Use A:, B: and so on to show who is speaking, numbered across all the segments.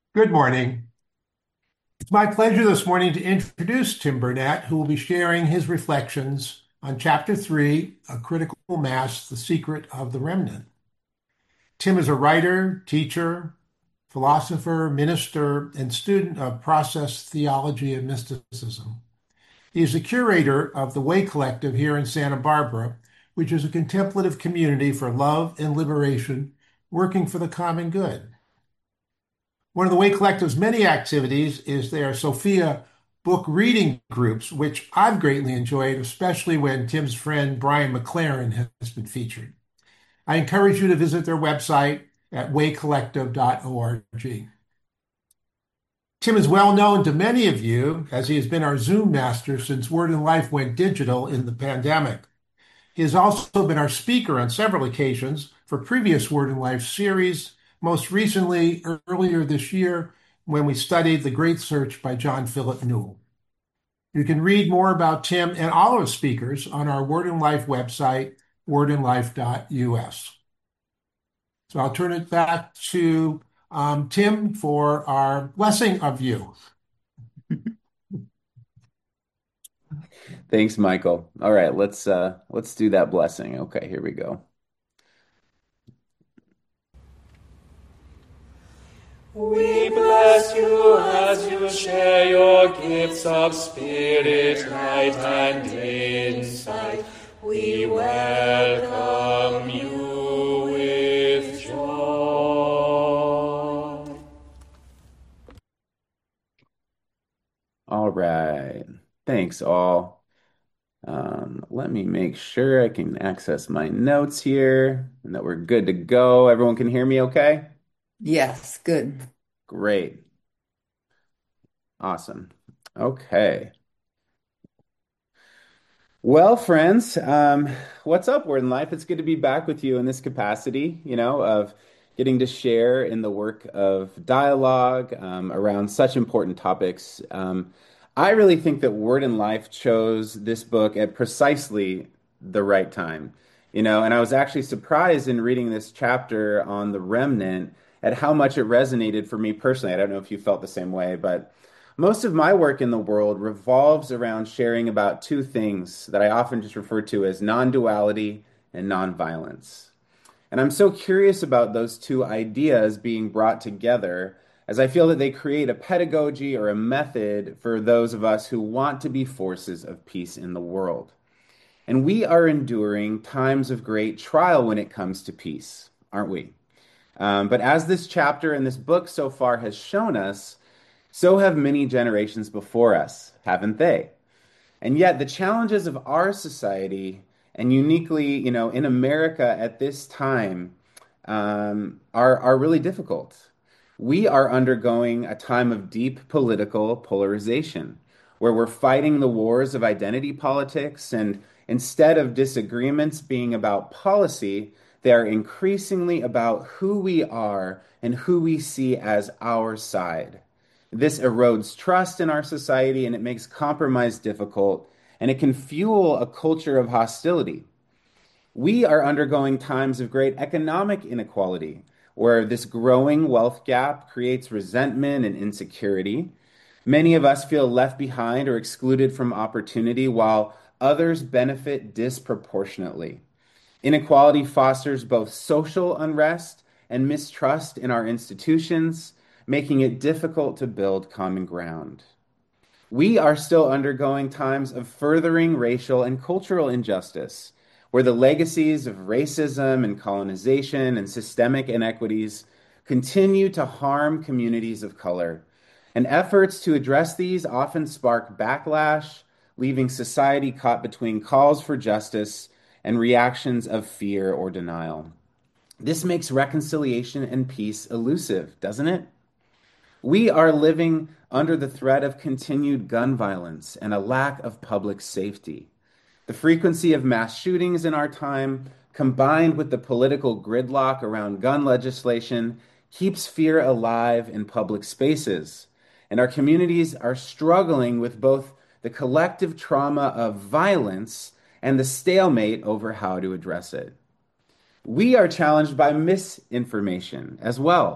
A: Good morning. It's my pleasure this morning to introduce Tim Burnett, who will be sharing his reflections on Chapter 3, A Critical Mass, The Secret of the Remnant. Tim is a writer, teacher, philosopher, minister, and student of process theology and mysticism. He is the curator of the Way Collective here in Santa Barbara, which is a contemplative community for love and liberation, working for the common good. One of the Way Collective's many activities is their Sophia book reading groups, which I've greatly enjoyed, especially when Tim's friend Brian McLaren has been featured. I encourage you to visit their website at waycollective.org. Tim is well known to many of you as he has been our Zoom master since Word and Life went digital in the pandemic. He has also been our speaker on several occasions for previous Word and Life series, most recently earlier this year when we studied The Great Search by John Philip Newell. You can read more about Tim and all of his speakers on our Word and Life website, wordandlife.us. So I'll turn it back to Tim for our blessing of you.
B: Thanks, Michael. All right, let's do that blessing. Okay, here we go.
C: We bless you as you share your gifts of spirit, light, and insight. We welcome you with joy.
B: All right. Thanks, all. Let me make sure I can access my notes here and that we're good to go. Everyone can hear me okay?
D: Yes, good.
B: Great. Awesome. Okay. Well, friends, what's up, Word in Life? It's good to be back with you in this capacity, of getting to share in the work of dialogue around such important topics. I really think that Word in Life chose this book at precisely the right time, and I was actually surprised in reading this chapter on the remnant at how much it resonated for me personally. I don't know if you felt the same way, but most of my work in the world revolves around sharing about two things that I often just refer to as non-duality and non-violence. And I'm so curious about those two ideas being brought together as I feel that they create a pedagogy or a method for those of us who want to be forces of peace in the world. And we are enduring times of great trial when it comes to peace, aren't we? But as this chapter in this book so far has shown us, so have many generations before us, haven't they? And yet, the challenges of our society, and uniquely, in America at this time, are really difficult. We are undergoing a time of deep political polarization, where we're fighting the wars of identity politics, and instead of disagreements being about policy, they are increasingly about who we are and who we see as our side. This erodes trust in our society and it makes compromise difficult, and it can fuel a culture of hostility. We are undergoing times of great economic inequality, where this growing wealth gap creates resentment and insecurity. Many of us feel left behind or excluded from opportunity, while others benefit disproportionately. Inequality fosters both social unrest and mistrust in our institutions, making it difficult to build common ground. We are still undergoing times of furthering racial and cultural injustice, where the legacies of racism and colonization and systemic inequities continue to harm communities of color. And efforts to address these often spark backlash, leaving society caught between calls for justice and reactions of fear or denial. This makes reconciliation and peace elusive, doesn't it? We are living under the threat of continued gun violence and a lack of public safety. The frequency of mass shootings in our time, combined with the political gridlock around gun legislation, keeps fear alive in public spaces. And our communities are struggling with both the collective trauma of violence and the stalemate over how to address it. We are challenged by misinformation as well,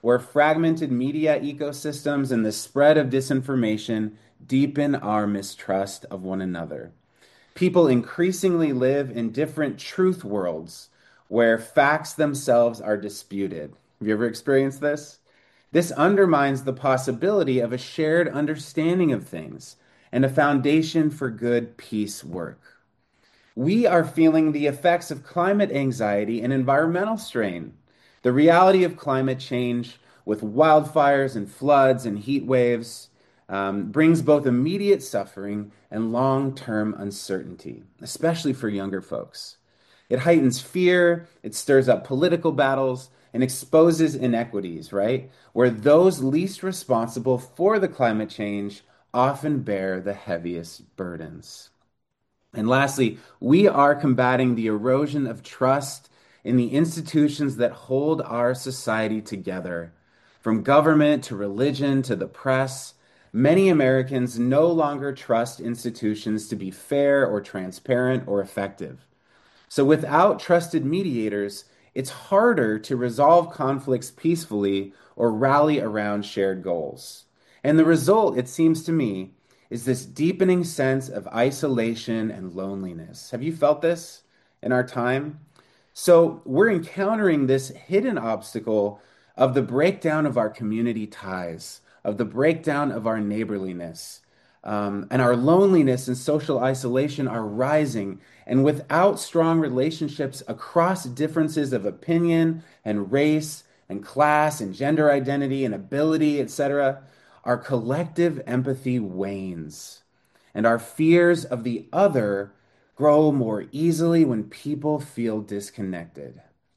B: where fragmented media ecosystems and the spread of disinformation deepen our mistrust of one another. People increasingly live in different truth worlds where facts themselves are disputed. Have you ever experienced this? This undermines the possibility of a shared understanding of things and a foundation for good peace work. We are feeling the effects of climate anxiety and environmental strain. The reality of climate change with wildfires and floods and heat waves brings both immediate suffering and long-term uncertainty, especially for younger folks. It heightens fear, it stirs up political battles, and exposes inequities, right? Where those least responsible for the climate change often bear the heaviest burdens. And lastly, we are combating the erosion of trust in the institutions that hold our society together. From government to religion to the press, many Americans no longer trust institutions to be fair or transparent or effective. So without trusted mediators, it's harder to resolve conflicts peacefully or rally around shared goals. And the result, it seems to me, is this deepening sense of isolation and loneliness. Have you felt this in our time? So we're encountering this hidden obstacle of the breakdown of our community ties, of the breakdown of our neighborliness. And our loneliness and social isolation are rising. And without strong relationships across differences of opinion and race and class and gender identity and ability, etc., our collective empathy wanes. And our fears of the other grow more easily when people feel disconnected.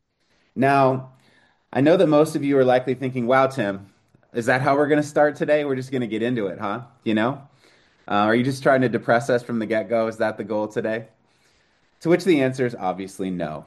B: Now, I know that most of you are likely thinking, wow, Tim, is that how we're going to start today? We're just going to get into it, huh? Are you just trying to depress us from the get-go? Is that the goal today? To which the answer is obviously no.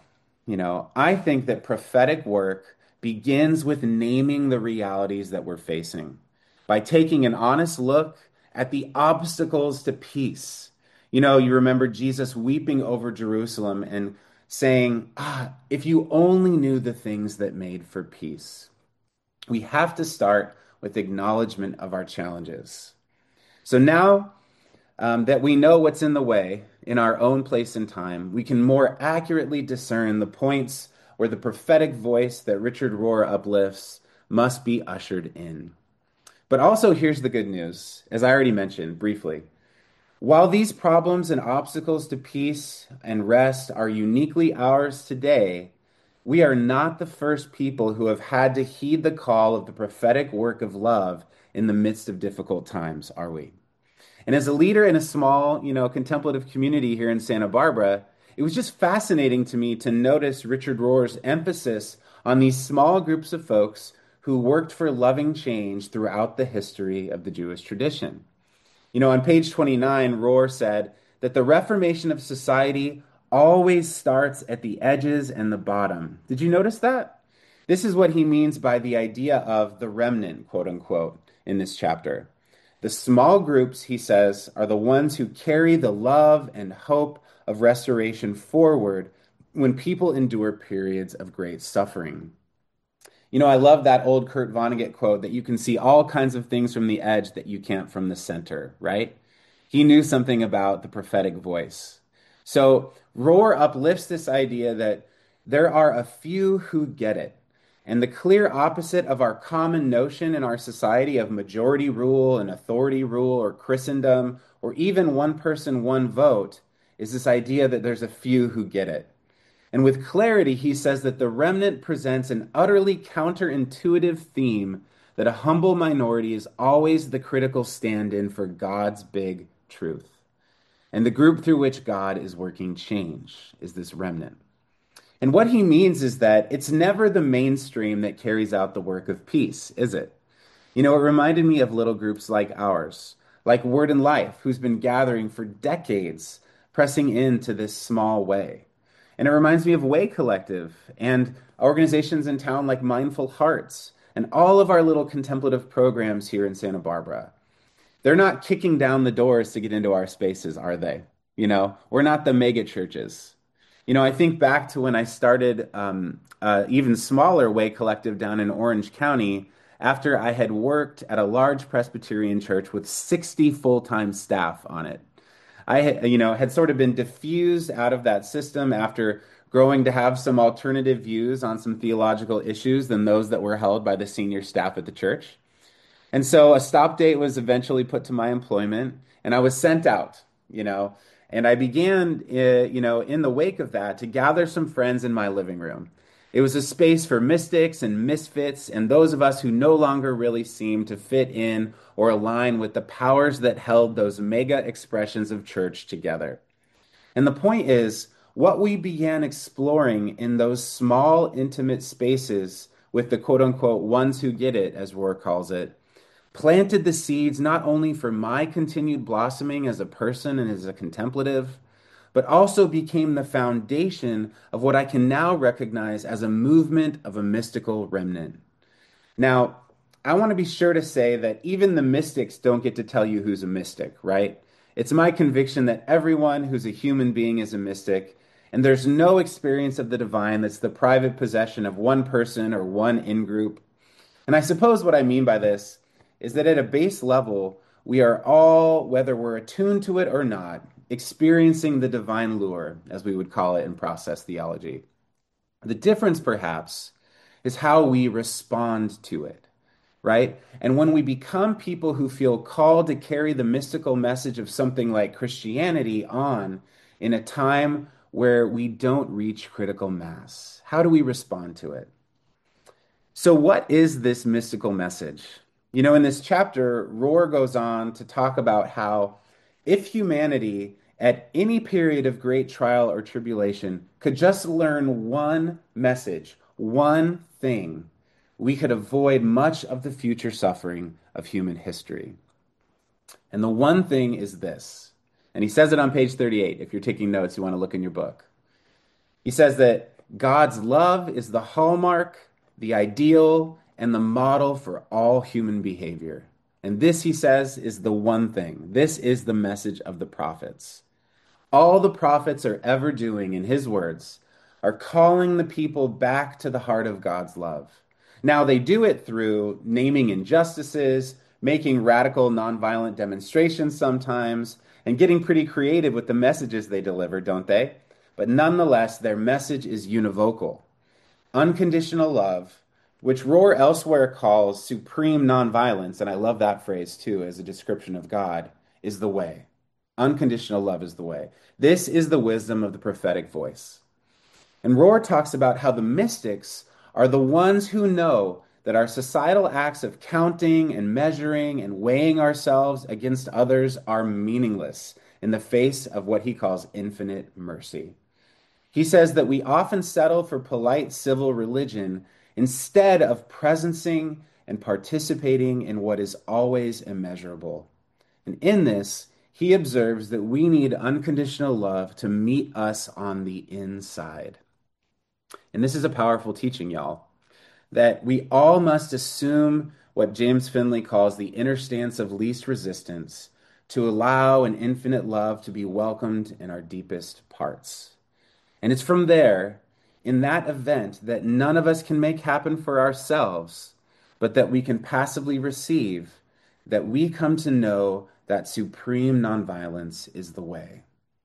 B: I think that prophetic work begins with naming the realities that we're facing, by taking an honest look at the obstacles to peace. You remember Jesus weeping over Jerusalem and saying, if you only knew the things that made for peace. We have to start with acknowledgement of our challenges. So now that we know what's in the way in our own place and time, we can more accurately discern the points where the prophetic voice that Richard Rohr uplifts must be ushered in. But also, here's the good news, as I already mentioned briefly. While these problems and obstacles to peace and rest are uniquely ours today, we are not the first people who have had to heed the call of the prophetic work of love in the midst of difficult times, are we? And as a leader in a small, contemplative community here in Santa Barbara, it was just fascinating to me to notice Richard Rohr's emphasis on these small groups of folks who worked for loving change throughout the history of the Jewish tradition. On page 29, Rohr said that the reformation of society always starts at the edges and the bottom. Did you notice that? This is what he means by the idea of the remnant, quote unquote, in this chapter. The small groups, he says, are the ones who carry the love and hope of restoration forward when people endure periods of great suffering. I love that old Kurt Vonnegut quote that you can see all kinds of things from the edge that you can't from the center, right? He knew something about the prophetic voice. So Rohr uplifts this idea that there are a few who get it. And the clear opposite of our common notion in our society of majority rule and authority rule or Christendom or even one person, one vote is this idea that there's a few who get it. And with clarity, he says that the remnant presents an utterly counterintuitive theme that a humble minority is always the critical stand-in for God's big truth. And the group through which God is working change is this remnant. And what he means is that it's never the mainstream that carries out the work of peace, is it? It reminded me of little groups like ours, like Word and Life, who's been gathering for decades, pressing into this small way. And it reminds me of Way Collective and organizations in town like Mindful Hearts and all of our little contemplative programs here in Santa Barbara. They're not kicking down the doors to get into our spaces, are they? We're not the mega churches. I think back to when I started even smaller Way Collective down in Orange County after I had worked at a large Presbyterian church with 60 full-time staff on it. I had sort of been diffused out of that system after growing to have some alternative views on some theological issues than those that were held by the senior staff at the church. And so a stop date was eventually put to my employment, and I was sent out, and I began, in the wake of that, to gather some friends in my living room. It was a space for mystics and misfits and those of us who no longer really seemed to fit in or align with the powers that held those mega expressions of church together. And the point is, what we began exploring in those small, intimate spaces with the quote unquote ones who get it, as Rohr calls it, planted the seeds not only for my continued blossoming as a person and as a contemplative, but also became the foundation of what I can now recognize as a movement of a mystical remnant. Now, I want to be sure to say that even the mystics don't get to tell you who's a mystic, right? It's my conviction that everyone who's a human being is a mystic, and there's no experience of the divine that's the private possession of one person or one in-group. And I suppose what I mean by this is that at a base level, we are all, whether we're attuned to it or not, experiencing the divine lure, as we would call it in process theology. The difference, perhaps, is how we respond to it, right? And when we become people who feel called to carry the mystical message of something like Christianity on in a time where we don't reach critical mass, how do we respond to it? So what is this mystical message? In this chapter, Rohr goes on to talk about how if humanity at any period of great trial or tribulation could just learn one message, one thing, we could avoid much of the future suffering of human history. And the one thing is this, and he says it on page 38. If you're taking notes, you want to look in your book. He says that God's love is the hallmark, the ideal, and the model for all human behavior. And this, he says, is the one thing. This is the message of the prophets. All the prophets are ever doing, in his words, are calling the people back to the heart of God's love. Now, they do it through naming injustices, making radical nonviolent demonstrations sometimes, and getting pretty creative with the messages they deliver, don't they? But nonetheless, their message is univocal. Unconditional love, which Rohr elsewhere calls supreme nonviolence, and I love that phrase too as a description of God, is the way. Unconditional love is the way. This is the wisdom of the prophetic voice. And Rohr talks about how the mystics are the ones who know that our societal acts of counting and measuring and weighing ourselves against others are meaningless in the face of what he calls infinite mercy. He says that we often settle for polite civil religion instead of presencing and participating in what is always immeasurable. And in this, he observes that we need unconditional love to meet us on the inside. And this is a powerful teaching, y'all, that we all must assume what James Finley calls the inner stance of least resistance to allow an infinite love to be welcomed in our deepest parts. And it's from there, in that event, that none of us can make happen for ourselves, but that we can passively receive, that we come to know that supreme nonviolence is the way.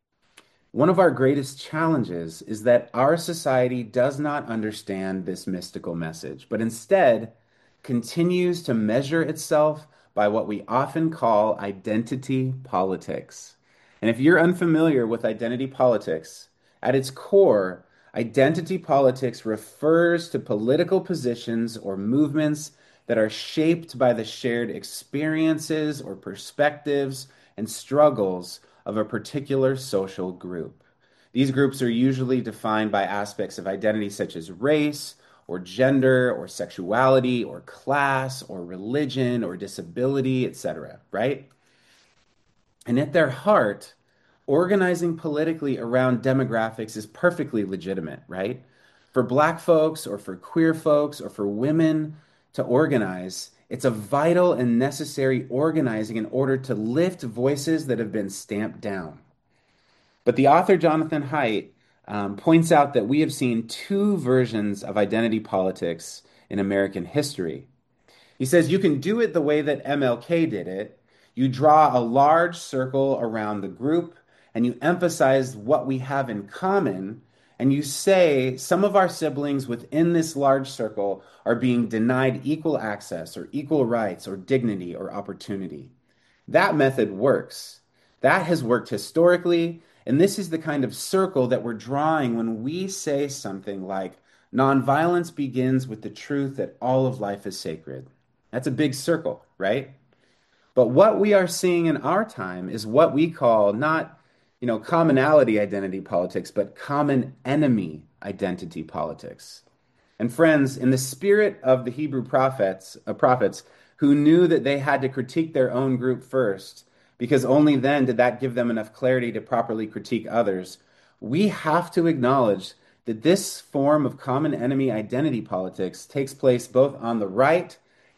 B: One of our greatest challenges is that our society does not understand this mystical message, but instead continues to measure itself by what we often call identity politics. And if you're unfamiliar with identity politics, at its core, identity politics refers to political positions or movements that are shaped by the shared experiences or perspectives and struggles of a particular social group. These groups are usually defined by aspects of identity such as race, or gender, or sexuality, or class, or religion, or disability, etc., right? And at their heart, organizing politically around demographics is perfectly legitimate, right? For Black folks, or for queer folks, or for women to organize, it's a vital and necessary organizing in order to lift voices that have been stamped down. But the author Jonathan Haidt points out that we have seen two versions of identity politics in American history. He says you can do it the way that MLK did it. You draw a large circle around the group and you emphasize what we have in common. And you say some of our siblings within this large circle are being denied equal access or equal rights or dignity or opportunity. That method works. That has worked historically. And this is the kind of circle that we're drawing when we say something like, nonviolence begins with the truth that all of life is sacred. That's a big circle, right? But what we are seeing in our time is what we call not, commonality identity politics, but common enemy identity politics. And friends, in the spirit of the Hebrew prophets who knew that they had to critique their own group first, because only then did that give them enough clarity to properly critique others, we have to acknowledge that this form of common enemy identity politics takes place both on the right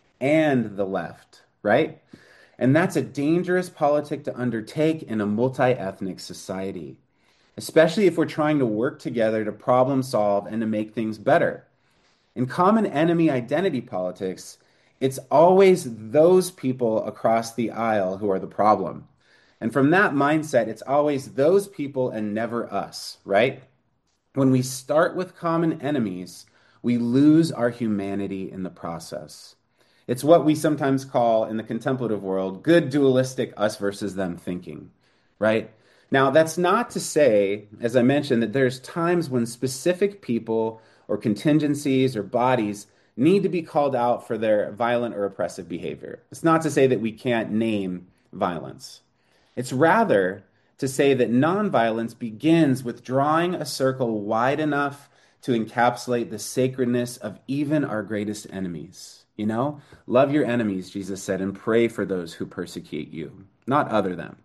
B: and the left, right? And that's a dangerous politic to undertake in a multi-ethnic society, especially if we're trying to work together to problem solve and to make things better. In common enemy identity politics, it's always those people across the aisle who are the problem. And from that mindset, it's always those people and never us, right? When we start with common enemies, we lose our humanity in the process. It's what we sometimes call in the contemplative world, good dualistic us versus them thinking, right? Now, that's not to say, as I mentioned, that there's times when specific people or contingencies or bodies need to be called out for their violent or oppressive behavior. It's not to say that we can't name violence. It's rather to say that nonviolence begins with drawing a circle wide enough to encapsulate the sacredness of even our greatest enemies. Love your enemies, Jesus said, and pray for those who persecute you, not other them.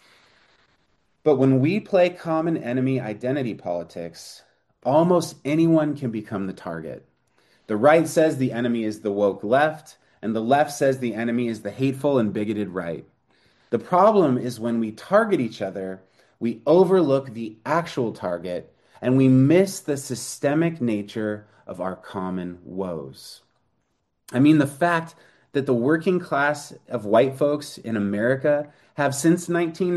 B: But when we play common enemy identity politics, almost anyone can become the target. The right says the enemy is the woke left, and the left says the enemy is the hateful and bigoted right. The problem is when we target each other, we overlook the actual target, and we miss the systemic nature of our common woes. I mean, the fact that the working class of white folks in America have since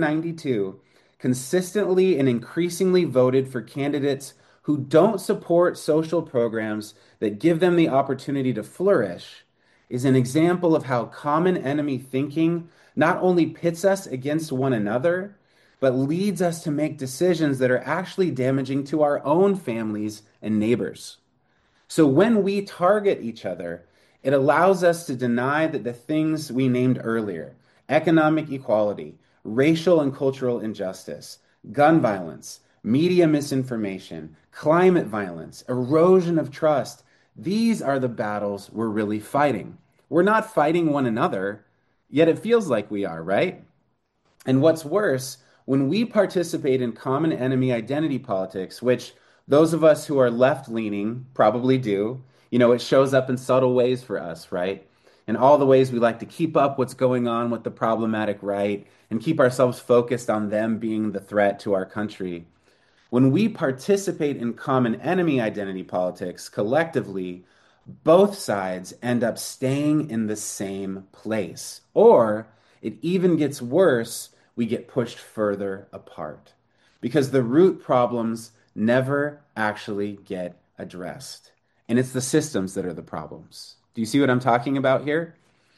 B: 1992 consistently and increasingly voted for candidates who don't support social programs that give them the opportunity to flourish is an example of how common enemy thinking not only pits us against one another, but leads us to make decisions that are actually damaging to our own families and neighbors. So when we target each other, it allows us to deny that the things we named earlier, economic equality, racial and cultural injustice, gun violence, media misinformation, climate violence, erosion of trust, these are the battles we're really fighting. We're not fighting one another, yet it feels like we are, right? And what's worse, when we participate in common enemy identity politics, which those of us who are left-leaning probably do, it shows up in subtle ways for us, right? In all the ways we like to keep up what's going on with the problematic right and keep ourselves focused on them being the threat to our country. When we participate in common enemy identity politics collectively, both sides end up staying in the same place. Or it even gets worse, we get pushed further apart because the root problems never actually get addressed. And it's the systems that are the problems. Do you see what I'm talking about here?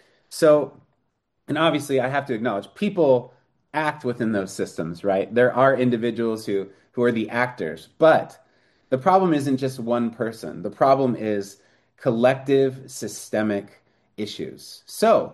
B: So, and obviously I have to acknowledge people act within those systems, right? There are individuals who are the actors, but the problem isn't just one person. The problem is collective systemic issues. So,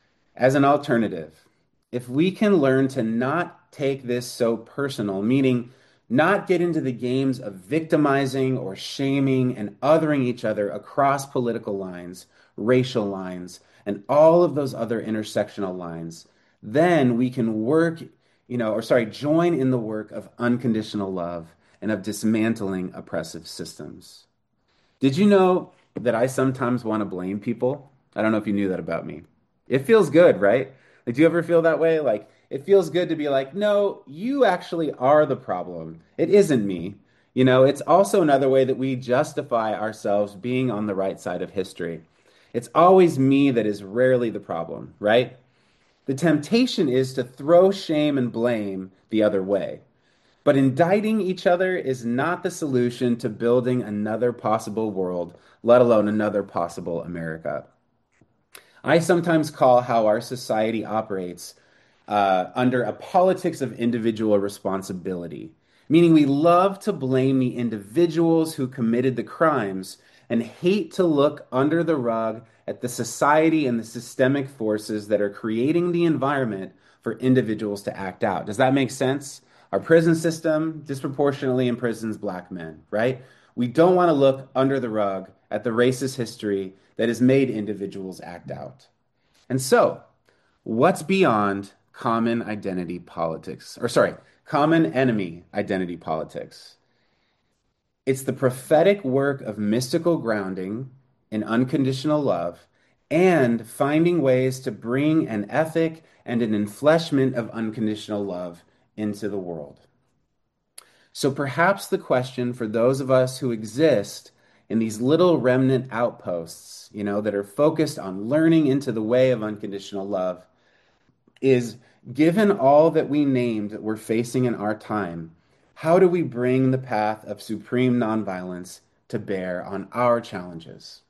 B: as an alternative, if we can learn to not take this so personal, meaning not get into the games of victimizing or shaming and othering each other across political lines, racial lines, and all of those other intersectional lines, then we can join in the work of unconditional love and of dismantling oppressive systems. Did you know that I sometimes want to blame people? I don't know if you knew that about me. It feels good, right? Like, do you ever feel that way? Like, it feels good to be like, no, you actually are the problem. It isn't me. It's also another way that we justify ourselves being on the right side of history. It's always me that is rarely the problem, right? The temptation is to throw shame and blame the other way. But indicting each other is not the solution to building another possible world, let alone another possible America. I sometimes call how our society operates under a politics of individual responsibility, meaning we love to blame the individuals who committed the crimes and hate to look under the rug at the society and the systemic forces that are creating the environment for individuals to act out. Does that make sense? Our prison system disproportionately imprisons black men, right? We don't want to look under the rug at the racist history that has made individuals act out. And so, what's beyond common identity politics? Or, sorry, common enemy identity politics? It's the prophetic work of mystical grounding in unconditional love and finding ways to bring an ethic and an enfleshment of unconditional love into the world. So perhaps the question for those of us who exist in these little remnant outposts, that are focused on learning into the way of unconditional love is, given all that we named that we're facing in our time, how do we bring the path of supreme nonviolence to bear on our challenges?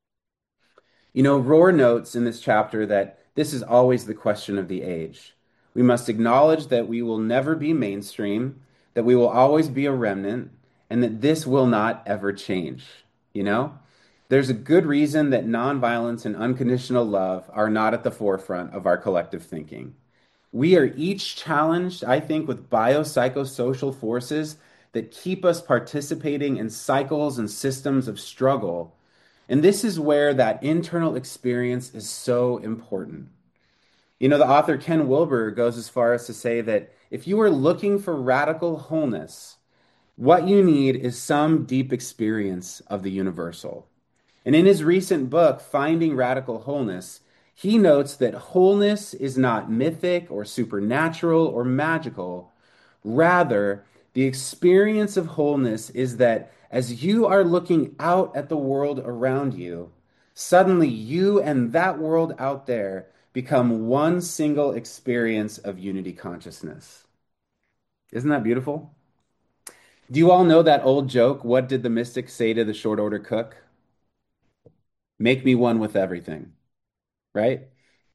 B: Rohr notes in this chapter that this is always the question of the age. We must acknowledge that we will never be mainstream, that we will always be a remnant, and that this will not ever change. There's a good reason that nonviolence and unconditional love are not at the forefront of our collective thinking. We are each challenged, I think, with biopsychosocial forces that keep us participating in cycles and systems of struggle. And this is where that internal experience is so important. The author Ken Wilber goes as far as to say that if you are looking for radical wholeness, what you need is some deep experience of the universal. And in his recent book, Finding Radical Wholeness, he notes that wholeness is not mythic or supernatural or magical. Rather, the experience of wholeness is that as you are looking out at the world around you, suddenly you and that world out there become one single experience of unity consciousness. Isn't that beautiful? Do you all know that old joke, what did the mystic say to the short order cook? Make me one with everything, right?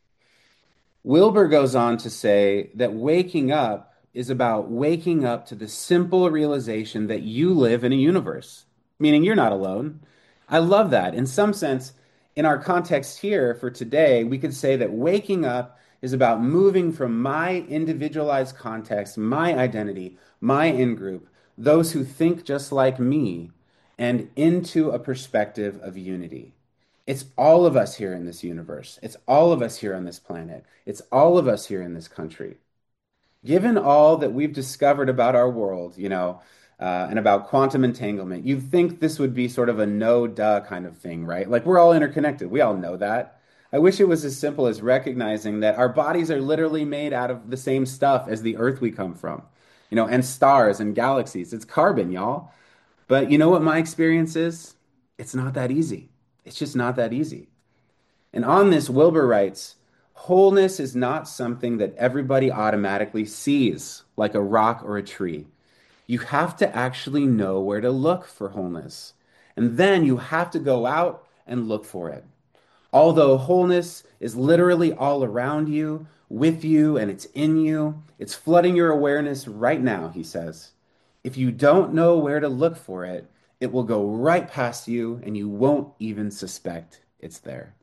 B: Wilber goes on to say that waking up is about waking up to the simple realization that you live in a universe, meaning you're not alone. I love that. In some sense, in our context here for today, we could say that waking up is about moving from my individualized context, my identity, my in-group, those who think just like me, and into a perspective of unity. It's all of us here in this universe. It's all of us here on this planet. It's all of us here in this country. Given all that we've discovered about our world, and about quantum entanglement, you'd think this would be sort of a no-duh kind of thing, right? Like we're all interconnected. We all know that. I wish it was as simple as recognizing that our bodies are literally made out of the same stuff as the Earth we come from, and stars and galaxies. It's carbon, y'all. But you know what my experience is? It's not that easy. It's just not that easy. And on this, Wilber writes, wholeness is not something that everybody automatically sees, like a rock or a tree. You have to actually know where to look for wholeness. And then you have to go out and look for it. Although wholeness is literally all around you, with you, and it's in you, it's flooding your awareness right now, he says. If you don't know where to look for it, it will go right past you and you won't even suspect it's there.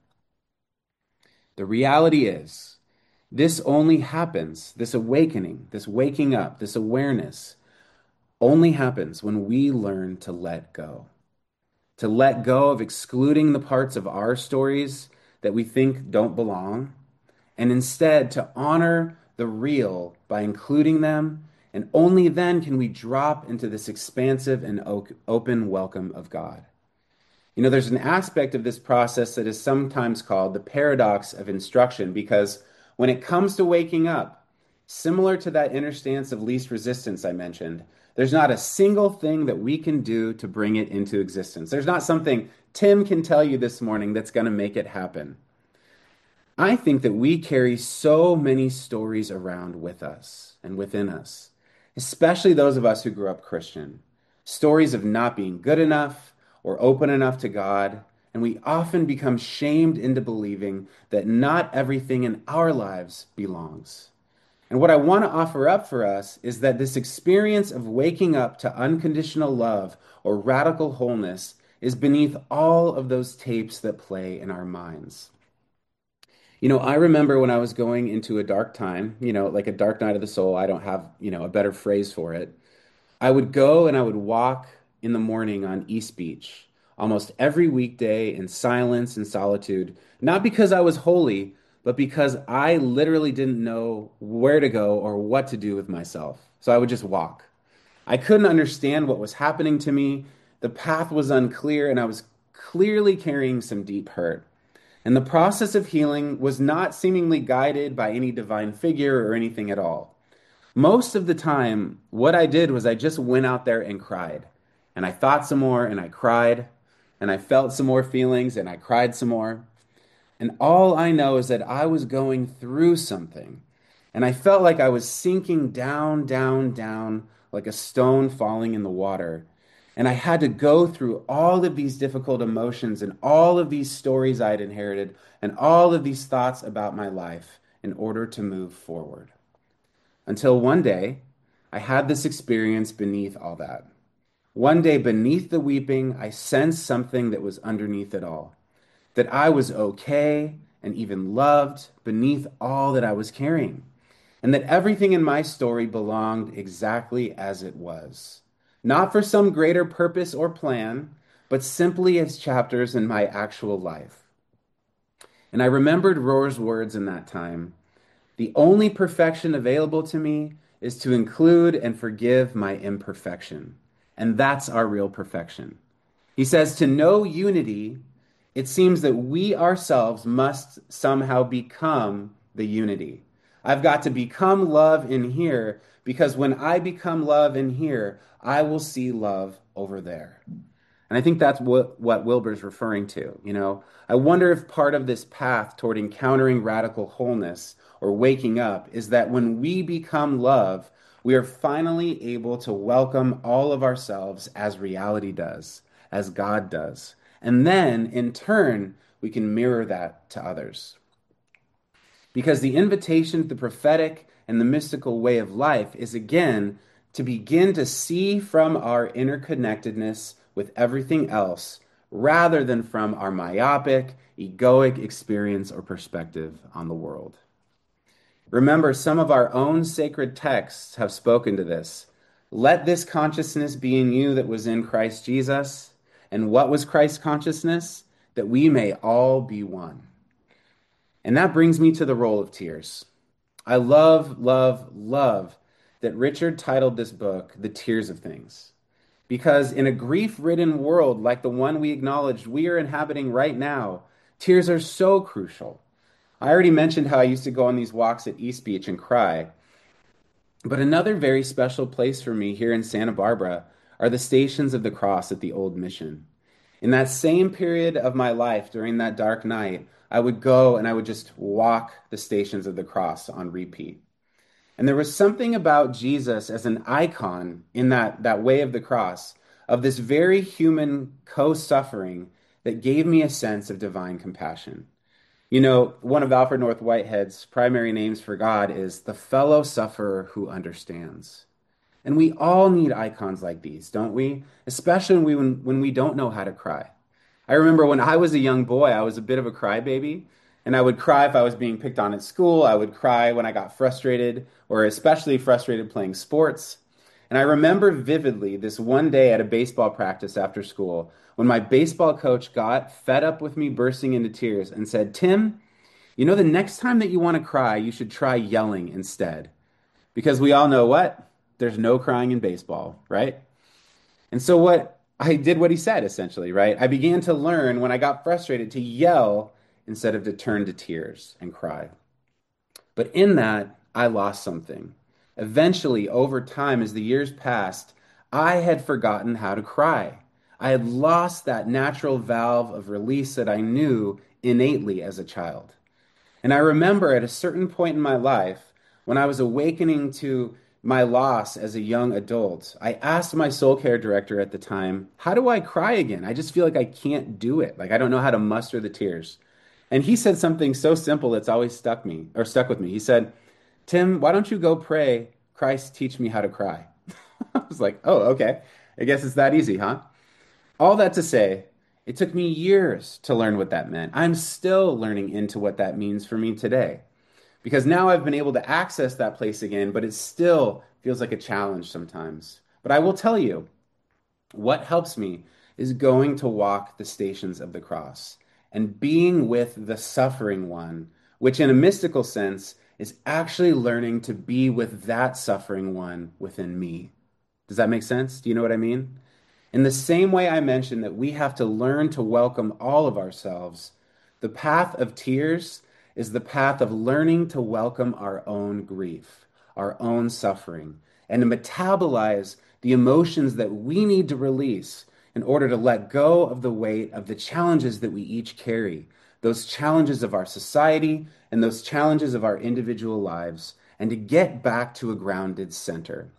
B: The reality is, this only happens, this awakening, this waking up, this awareness, only happens when we learn to let go. To let go of excluding the parts of our stories that we think don't belong, and instead to honor the real by including them, and only then can we drop into this expansive and open welcome of God. There's an aspect of this process that is sometimes called the paradox of instruction, because when it comes to waking up, similar to that inner stance of least resistance I mentioned, There's not a single thing that we can do to bring it into existence. There's not something Tim can tell you this morning that's going to make it happen. I think that we carry so many stories around with us and within us, especially those of us who grew up Christian. Stories of not being good enough or open enough to God, and we often become shamed into believing that not everything in our lives belongs. And what I want to offer up for us is that this experience of waking up to unconditional love or radical wholeness is beneath all of those tapes that play in our minds. I remember when I was going into a dark time, like a dark night of the soul. I don't have, a better phrase for it. I would go and I would walk in the morning on East Beach almost every weekday in silence and solitude, not because I was holy, but because I literally didn't know where to go or what to do with myself. So I would just walk. I couldn't understand what was happening to me. The path was unclear, and I was clearly carrying some deep hurt. And the process of healing was not seemingly guided by any divine figure or anything at all. Most of the time, what I did was I just went out there and cried. And I thought some more, and I cried, and I felt some more feelings, and I cried some more. And all I know is that I was going through something. And I felt like I was sinking down, down, down, like a stone falling in the water. And I had to go through all of these difficult emotions and all of these stories I'd inherited and all of these thoughts about my life in order to move forward. Until one day, I had this experience beneath all that. One day, beneath the weeping, I sensed something that was underneath it all. That I was okay and even loved beneath all that I was carrying. And that everything in my story belonged exactly as it was. Not for some greater purpose or plan, but simply as chapters in my actual life. And I remembered Rohr's words in that time. The only perfection available to me is to include and forgive my imperfection. And that's our real perfection. He says to know unity, it seems that we ourselves must somehow become the unity. I've got to become love in here because when I become love in here, I will see love over there. And I think that's what Wilber's referring to. I wonder if part of this path toward encountering radical wholeness or waking up is that when we become love, we are finally able to welcome all of ourselves as reality does, as God does. And then, in turn, we can mirror that to others. Because the invitation to the prophetic and the mystical way of life is, again, to begin to see from our interconnectedness with everything else rather than from our myopic, egoic experience or perspective on the world. Remember, some of our own sacred texts have spoken to this. Let this consciousness be in you that was in Christ Jesus. And what was Christ's consciousness? That we may all be one. And that brings me to the role of tears. I love, love, love that Richard titled this book, The Tears of Things. Because in a grief-ridden world like the one we acknowledged we are inhabiting right now, tears are so crucial. I already mentioned how I used to go on these walks at East Beach and cry. But another very special place for me here in Santa Barbara are the Stations of the Cross at the Old Mission. In that same period of my life during that dark night, I would go and I would just walk the Stations of the Cross on repeat. And there was something about Jesus as an icon in that way of the cross, of this very human co-suffering that gave me a sense of divine compassion. One of Alfred North Whitehead's primary names for God is the fellow sufferer who understands. And we all need icons like these, don't we? Especially when we don't know how to cry. I remember when I was a young boy, I was a bit of a crybaby, and I would cry if I was being picked on at school. I would cry when I got frustrated, or especially frustrated playing sports. And I remember vividly this one day at a baseball practice after school when my baseball coach got fed up with me bursting into tears and said, Tim, the next time that you want to cry, you should try yelling instead. Because we all know what? There's no crying in baseball, right? And so I did what he said, essentially, right? I began to learn when I got frustrated to yell instead of to turn to tears and cry. But in that, I lost something. Eventually, over time, as the years passed, I had forgotten how to cry. I had lost that natural valve of release that I knew innately as a child. And I remember at a certain point in my life, when I was awakening to my loss as a young adult, I asked my soul care director at the time, how do I cry again? I just feel like I can't do it. Like I don't know how to muster the tears. And he said something so simple that's always stuck with me. He said, Tim, why don't you go pray, Christ, teach me how to cry? I was like, oh, okay. I guess it's that easy, huh? All that to say, it took me years to learn what that meant. I'm still learning into what that means for me today because now I've been able to access that place again, but it still feels like a challenge sometimes. But I will tell you, what helps me is going to walk the stations of the cross and being with the suffering one, which in a mystical sense is actually learning to be with that suffering one within me. Does that make sense? Do you know what I mean? In the same way I mentioned that we have to learn to welcome all of ourselves, the path of tears is the path of learning to welcome our own grief, our own suffering, and to metabolize the emotions that we need to release in order to let go of the weight of the challenges that we each carry, those challenges of our society and those challenges of our individual lives, and to get back to a grounded center.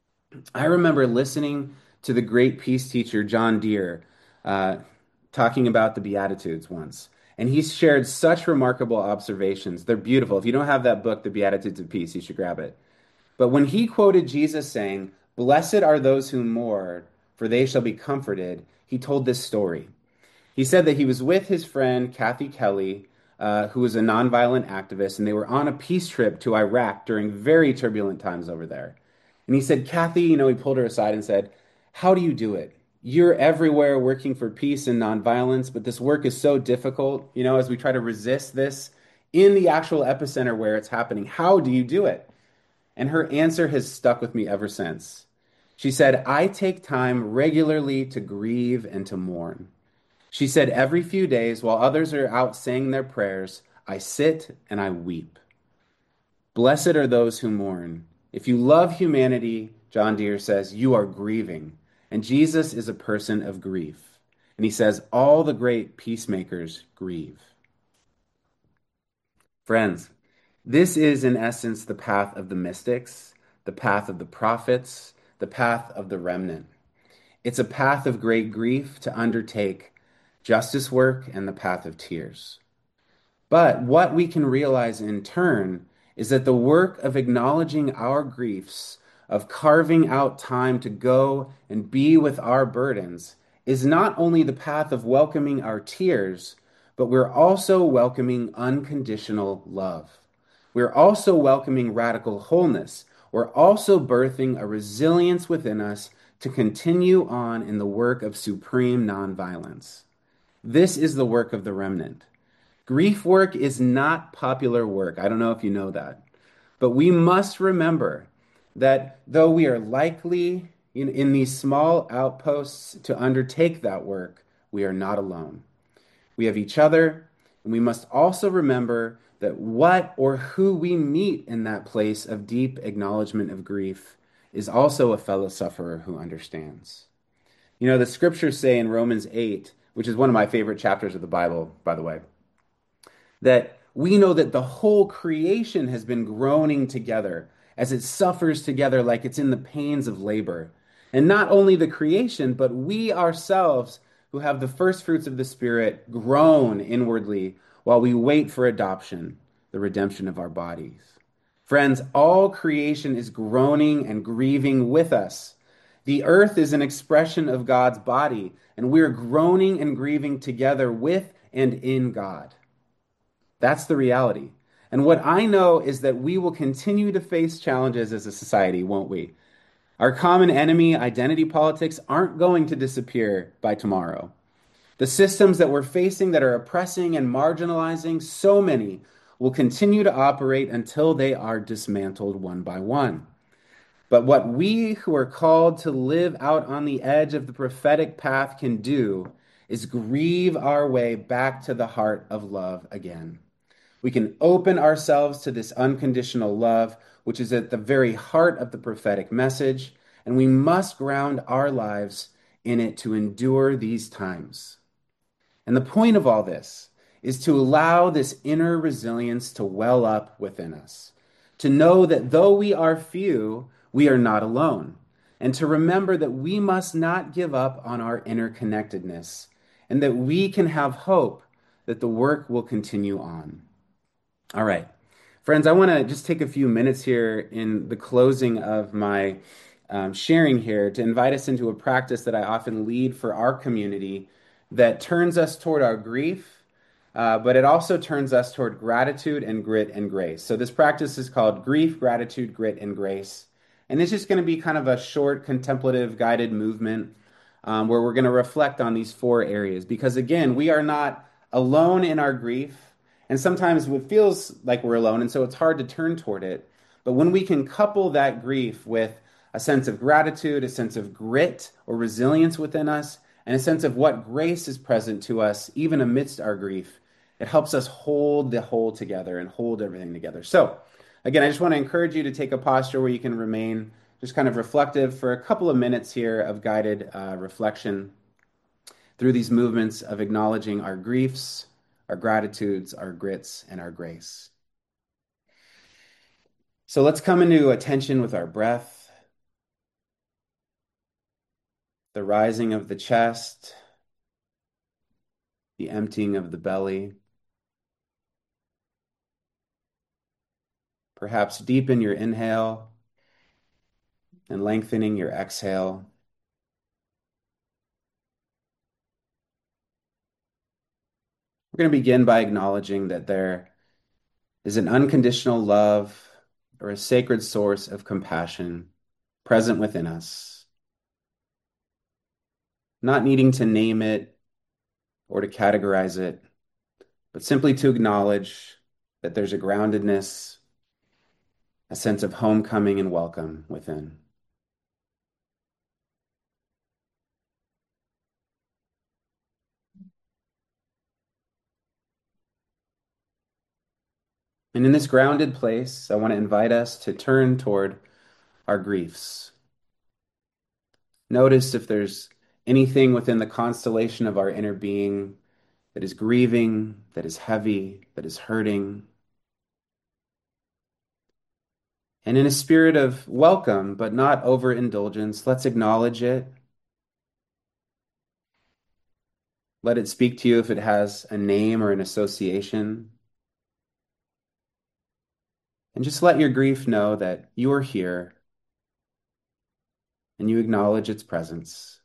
B: I remember listening to the great peace teacher John Deere uh, talking about the Beatitudes once. And he shared such remarkable observations. They're beautiful. If you don't have that book, The Beatitudes of Peace, you should grab it. But when he quoted Jesus saying, Blessed are those who mourn, for they shall be comforted, he told this story. He said that he was with his friend Kathy Kelly, who was a nonviolent activist, and they were on a peace trip to Iraq during very turbulent times over there. And he said, Kathy, he pulled her aside and said, how do you do it? You're everywhere working for peace and nonviolence, but this work is so difficult, as we try to resist this in the actual epicenter where it's happening. How do you do it? And her answer has stuck with me ever since. She said, I take time regularly to grieve and to mourn. She said, every few days, while others are out saying their prayers, I sit and I weep. Blessed are those who mourn. If you love humanity, John Deere says, you are grieving. And Jesus is a person of grief. And he says, all the great peacemakers grieve. Friends, this is in essence the path of the mystics, the path of the prophets, the path of the remnant. It's a path of great grief to undertake justice work and the path of tears. But what we can realize in turn is that the work of acknowledging our griefs, of carving out time to go and be with our burdens, is not only the path of welcoming our tears, but we're also welcoming unconditional love. We're also welcoming radical wholeness. We're also birthing a resilience within us to continue on in the work of supreme nonviolence. This is the work of the remnant. Grief work is not popular work. I don't know if you know that. But we must remember that though we are likely in these small outposts to undertake that work, we are not alone. We have each other, and we must also remember that what or who we meet in that place of deep acknowledgement of grief is also a fellow sufferer who understands. The scriptures say in Romans 8, which is one of my favorite chapters of the Bible, by the way, that we know that the whole creation has been groaning together as it suffers together like it's in the pains of labor. And not only the creation, but we ourselves who have the first fruits of the Spirit groan inwardly while we wait for adoption, the redemption of our bodies. Friends, all creation is groaning and grieving with us. The earth is an expression of God's body, and we're groaning and grieving together with and in God. That's the reality. And what I know is that we will continue to face challenges as a society, won't we? Our common enemy, identity politics, aren't going to disappear by tomorrow. The systems that we're facing that are oppressing and marginalizing so many will continue to operate until they are dismantled one by one. But what we who are called to live out on the edge of the prophetic path can do is grieve our way back to the heart of love again. We can open ourselves to this unconditional love, which is at the very heart of the prophetic message, and we must ground our lives in it to endure these times. And the point of all this is to allow this inner resilience to well up within us, to know that though we are few, we are not alone, and to remember that we must not give up on our interconnectedness, and that we can have hope that the work will continue on. All right. Friends, I want to just take a few minutes here in the closing of my sharing here to invite us into a practice that I often lead for our community that turns us toward our grief, but it also turns us toward gratitude and grit and grace. So this practice is called Grief, Gratitude, Grit, and Grace. And it's just going to be kind of a short, contemplative, guided movement where we're going to reflect on these four areas. Because again, we are not alone in our grief. And sometimes it feels like we're alone, and so it's hard to turn toward it. But when we can couple that grief with a sense of gratitude, a sense of grit or resilience within us, and a sense of what grace is present to us, even amidst our grief, it helps us hold the whole together and hold everything together. So, again, I just want to encourage you to take a posture where you can remain just kind of reflective for a couple of minutes here of guided reflection through these movements of acknowledging our griefs, our gratitudes, our grits, and our grace. So let's come into attention with our breath, the rising of the chest, the emptying of the belly. Perhaps deepen your inhale and lengthening your exhale. We're going to begin by acknowledging that there is an unconditional love or a sacred source of compassion present within us. Not needing to name it or to categorize it, but simply to acknowledge that there's a groundedness, a sense of homecoming and welcome within. And in this grounded place, I want to invite us to turn toward our griefs. Notice if there's anything within the constellation of our inner being that is grieving, that is heavy, that is hurting. And in a spirit of welcome, but not overindulgence, let's acknowledge it. Let it speak to you if it has a name or an association. And just let your grief know that you are here and you acknowledge its presence.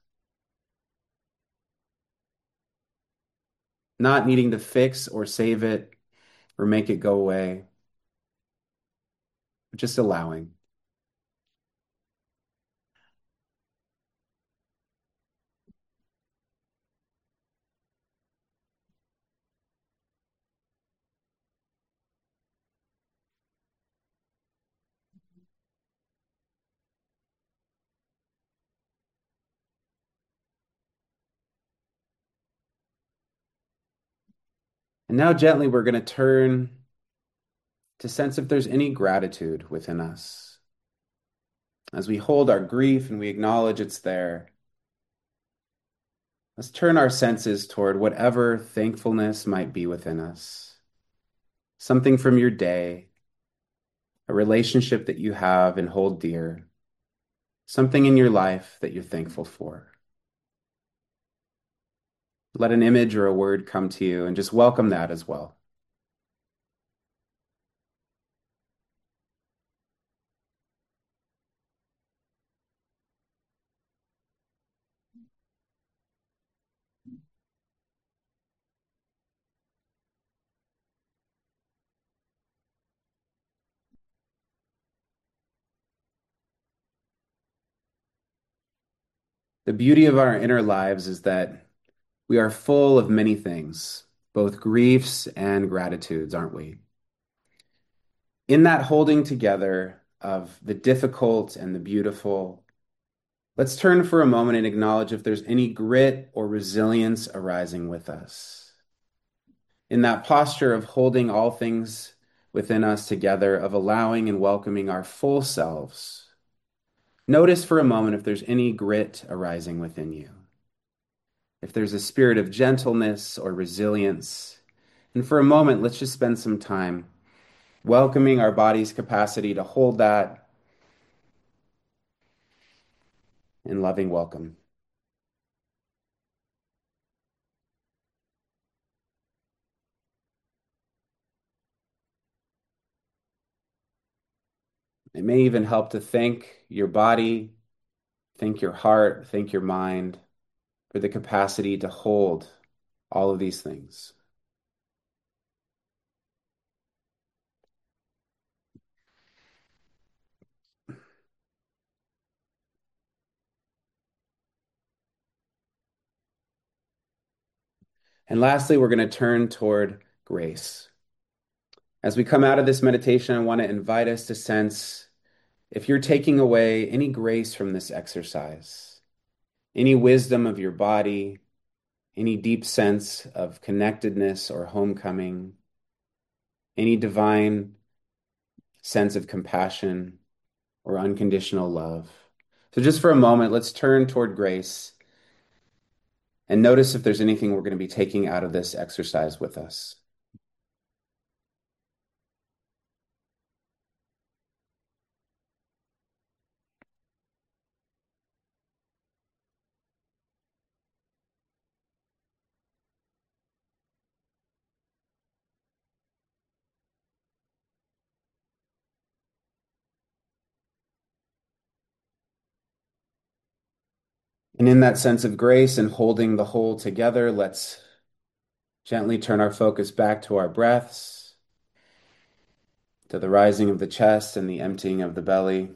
B: Not needing to fix or save it or make it go away, but just allowing. And now gently we're going to turn to sense if there's any gratitude within us. As we hold our grief and we acknowledge it's there, let's turn our senses toward whatever thankfulness might be within us. Something from your day, a relationship that you have and hold dear, something in your life that you're thankful for. Let an image or a word come to you and just welcome that as well. The beauty of our inner lives is that we are full of many things, both griefs and gratitudes, aren't we? In that holding together of the difficult and the beautiful, let's turn for a moment and acknowledge if there's any grit or resilience arising with us. In that posture of holding all things within us together, of allowing and welcoming our full selves, Notice for a moment if there's any grit arising within you, if there's a spirit of gentleness or resilience. And for a moment, let's just spend some time welcoming our body's capacity to hold that in loving welcome. It may even help to thank your body, thank your heart, thank your mind for the capacity to hold all of these things. And lastly, we're going to turn toward grace. As we come out of this meditation, I want to invite us to sense if you're taking away any grace from this exercise, any wisdom of your body, any deep sense of connectedness or homecoming, any divine sense of compassion or unconditional love. So, just for a moment, let's turn toward grace and notice if there's anything we're going to be taking out of this exercise with us. And in that sense of grace and holding the whole together, let's gently turn our focus back to our breaths, to the rising of the chest and the emptying of the belly,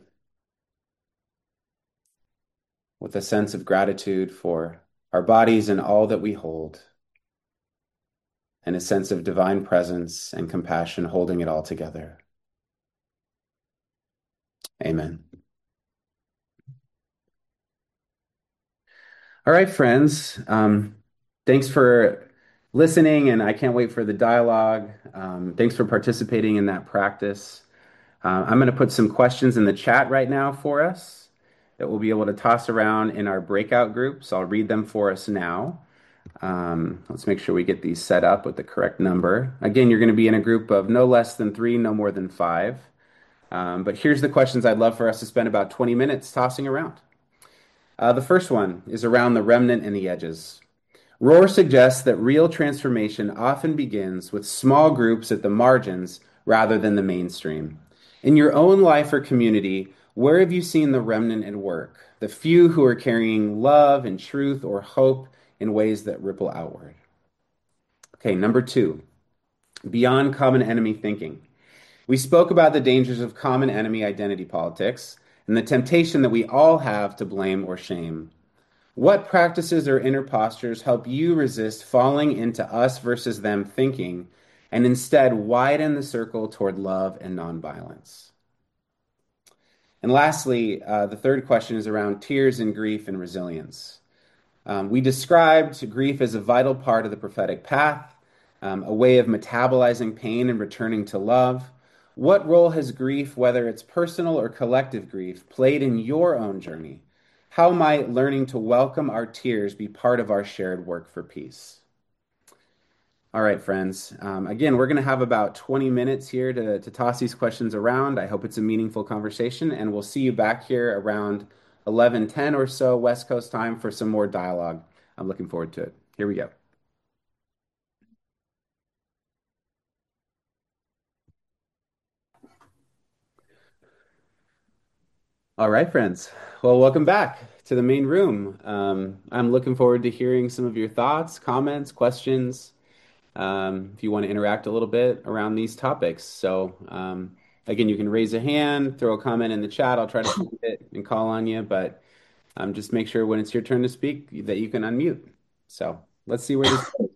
B: with a sense of gratitude for our bodies and all that we hold, and a sense of divine presence and compassion holding it all together. Amen. All right, friends. Thanks for listening, and I can't wait for the dialogue. Thanks for participating in that practice. I'm going to put some questions in the chat right now for us that we'll be able to toss around in our breakout groups. I'll read them for us now. Let's make sure we get these set up with the correct number. Again, you're going to be in a group of no less than 3, no more than 5. But here's the questions I'd love for us to spend about 20 minutes tossing around. The first one is around the remnant and the edges. Rohr suggests that real transformation often begins with small groups at the margins rather than the mainstream. In your own life or community, where have you seen the remnant at work? The few who are carrying love and truth or hope in ways that ripple outward. Okay, number 2, beyond common enemy thinking. We spoke about the dangers of common enemy identity politics and the temptation that we all have to blame or shame. What practices or inner postures help you resist falling into us versus them thinking and instead widen the circle toward love and nonviolence? And lastly, the third question is around tears and grief and resilience. We described grief as a vital part of the prophetic path, a way of metabolizing pain and returning to love. What role has grief, whether it's personal or collective grief, played in your own journey? How might learning to welcome our tears be part of our shared work for peace? All right, friends. Again, we're going to have about 20 minutes here to toss these questions around. I hope it's a meaningful conversation, and we'll see you back here around 11:10 or so West Coast time for some more dialogue. I'm looking forward to it. Here we go. All right, friends. Well, welcome back to the main room. I'm looking forward to hearing some of your thoughts, comments, questions, if you want to interact a little bit around these topics. So, again, you can raise a hand, throw a comment in the chat. I'll try to find it and call on you, but just make sure when it's your turn to speak that you can unmute. So let's see where this goes.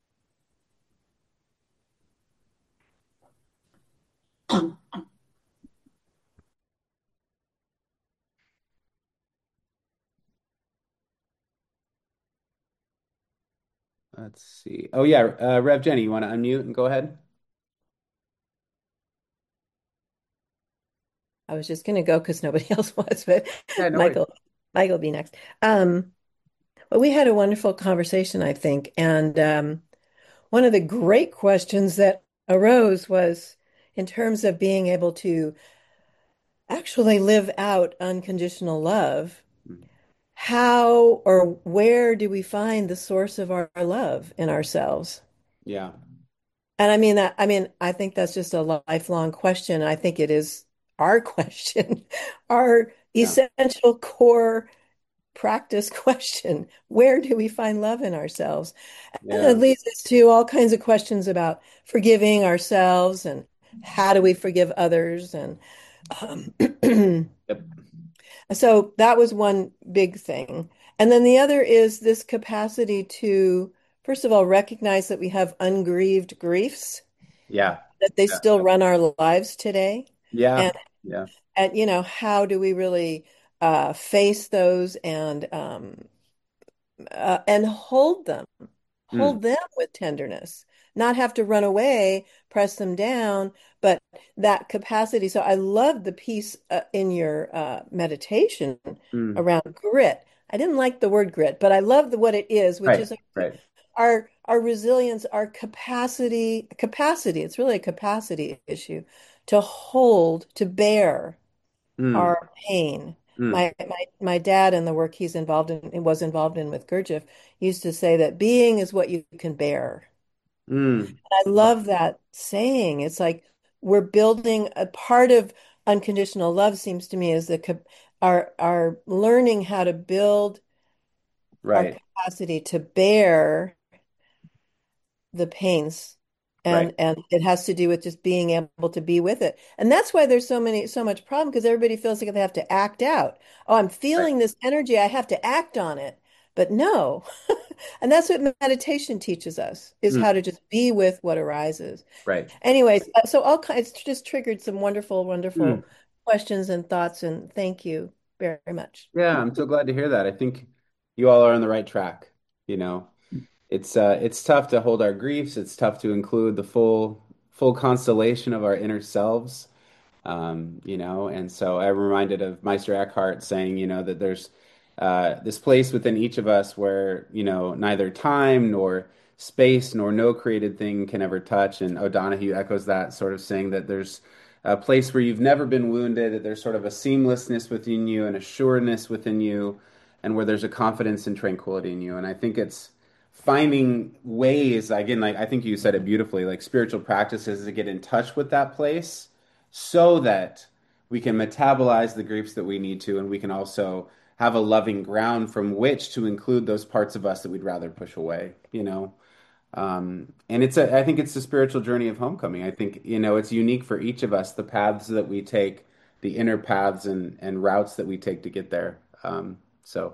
B: Let's see. Oh, yeah. Rev Jenny, you want to unmute and go ahead?
E: I was just going to go because nobody else was, but
B: Yeah, no worries.
E: Michael, Michael will be next. Um, but we had a wonderful conversation, I think. And one of the great questions that arose was in terms of being able to actually live out unconditional love,
B: Mm.
E: how or where do we find the source of our love in ourselves?
B: Yeah,
E: And I think that's just a lifelong question. I think it is our question, our
B: yeah,
E: essential core practice question. Where do we find love in ourselves? And
B: yeah.
E: it leads us to all kinds of questions about forgiving ourselves and how do we forgive others. And
B: Yep.
E: so that was one big thing. And then the other is this capacity to, first of all, recognize that we have ungrieved griefs,
B: Yeah.
E: that they
B: Yeah.
E: still run our lives today.
B: Yeah.
E: And,
B: Yeah.
E: how do we really face those and
B: Mm.
E: hold them with tenderness, not have to run away, press them down, but that capacity. So I love the piece in your meditation
B: Mm.
E: around grit. I didn't like the word grit, but I love what it is, which
B: Right.
E: is
B: Right.
E: our resilience, our capacity. It's really a capacity issue to hold, to bear
B: Mm.
E: our pain.
B: Mm.
E: My dad and the work he's involved in was involved in with Gurdjieff used to say that being is what you can bear.
B: Mm.
E: I love that saying. It's like we're building a part of unconditional love seems to me is our learning how to build our
B: Right.
E: capacity to bear the pains,
B: Right.
E: and it has to do with just being able to be with it. And that's why there's so much problem, because everybody feels like they have to act out. Oh, I'm
B: Right.
E: feeling this energy, I have to act on it. But no. And that's what meditation teaches us, is
B: Mm.
E: how to just be with what arises.
B: Right.
E: Anyways, so it's just triggered some wonderful,
B: Mm.
E: wonderful questions and thoughts, and thank you very much.
B: Yeah, I'm so glad to hear that. I think you all are on the right track. You know, it's tough to hold our griefs. It's tough to include the full constellation of our inner selves. And so I'm reminded of Meister Eckhart saying, that there's this place within each of us where, neither time nor space nor no created thing can ever touch. And O'Donohue echoes that, sort of saying that there's a place where you've never been wounded, that there's sort of a seamlessness within you and a sureness within you, and where there's a confidence and tranquility in you. And I think it's finding ways, again, like I think you said it beautifully, like spiritual practices to get in touch with that place so that we can metabolize the griefs that we need to, and we can also have a loving ground from which to include those parts of us that we'd rather push away. And I think it's the spiritual journey of homecoming. I think, it's unique for each of us, the paths that we take, the inner paths and routes that we take to get there. So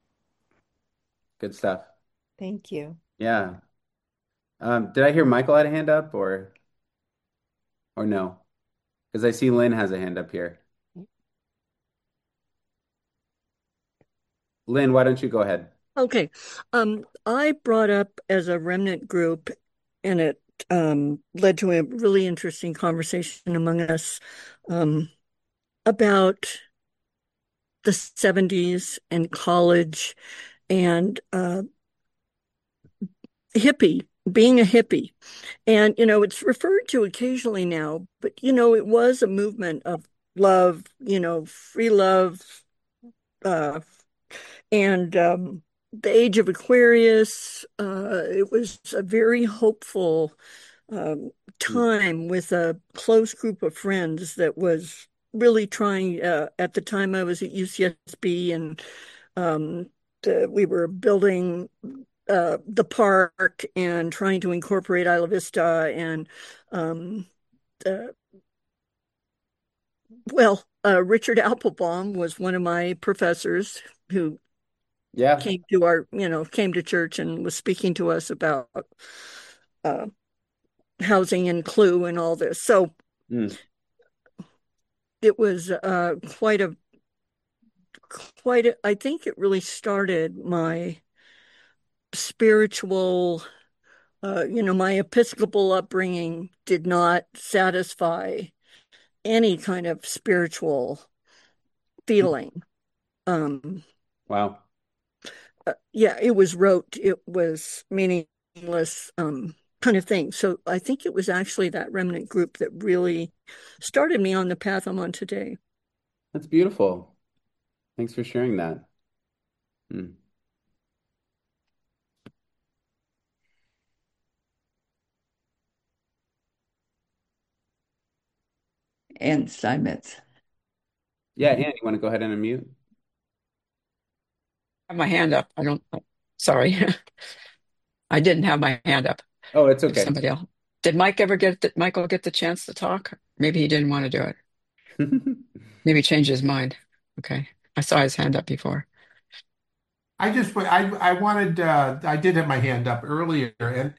B: good stuff.
E: Thank you.
B: Yeah. Did I hear Michael had a hand up or no? Because I see Lynn has a hand up here. Lynn, why don't you go ahead?
F: Okay. I brought up as a remnant group, and it led to a really interesting conversation among us um, about the 70s and college and being a hippie. And, it's referred to occasionally now, but, it was a movement of love, free love, uh, and the age of Aquarius. It was a very hopeful um,
B: Mm,
F: time with a close group of friends that was really trying. At the time, I was at UCSB, and um, we were building the park and trying to incorporate Isla Vista. And um, uh, Richard Applebaum was one of my professors who
B: yeah.
F: came to church and was speaking to us about uh, housing and Clue and all this. So
B: Mm,
F: it was I think it really started my spiritual, my Episcopal upbringing did not satisfy any kind of spiritual feeling. Um,
B: Wow.
F: yeah, it was rote, it was meaningless, kind of thing. So I think it was actually that remnant group that really started me on the path I'm on today.
B: That's beautiful. Thanks for sharing that. Hmm.
D: And Steinmetz.
B: Yeah, Anne, you want to go ahead and unmute?
G: Have my hand up. I don't, sorry. I didn't have my hand up.
B: Oh, it's
G: If
B: okay.
G: somebody else. Did Michael get the chance to talk? Maybe he didn't want to do it. Maybe he changed his mind. Okay. I saw his hand up before.
A: I did have my hand up earlier, and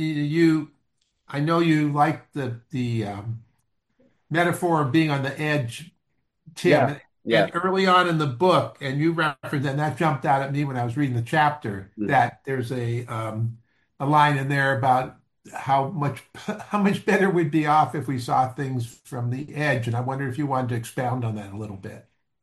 A: I know you like the metaphor of being on the edge,
B: Yeah,
A: Tim.
B: yeah.
A: And early on in the book, and you referenced, and that jumped out at me when I was reading the chapter,
B: Mm.
A: that there's a line in there about how much better we'd be off if we saw things from the edge. And I wonder if you wanted to expound on that a little bit.